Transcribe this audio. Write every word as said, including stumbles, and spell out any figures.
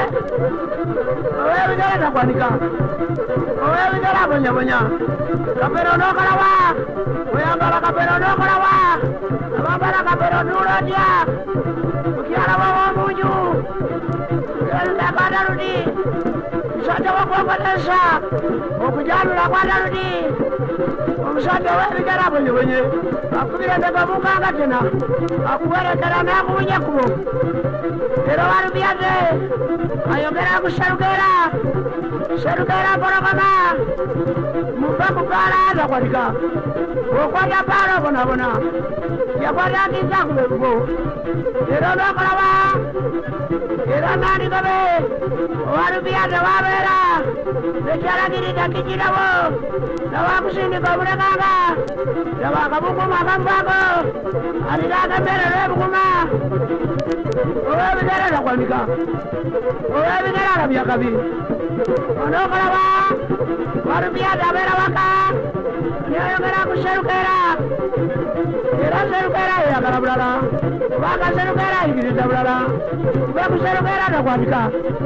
owe bigera takwanika owe bigera bonya bonya kapero no kalawa oyambala kapero no kalawa abambala kapero nurodia ukiara wawo munyu yenda kadarudi Musajja wakwakwatansa okujanula kwadarudi omusajja webigera bonyebonye akubireteka mukanga tena akuwerekera nakubunya kubo era walubyate ayogera kuserukera serukera porogoma muva kupala atakwatika okwata pala bonabona yakwata akiza kubebugo era nokolaba era nanikobe owalubyate wabera ekyalagirita kijirabo nawakusindika obulekanga nabakabukuma akamuvako alikakemere lwebukuma owebigera takwanika owebigera alabyakabi onokolaba walubyate abera waka niyayogera kuserukera era serukera eyagala bulala kubanga serukera ayigiriza bulala kube kuserukera takwanika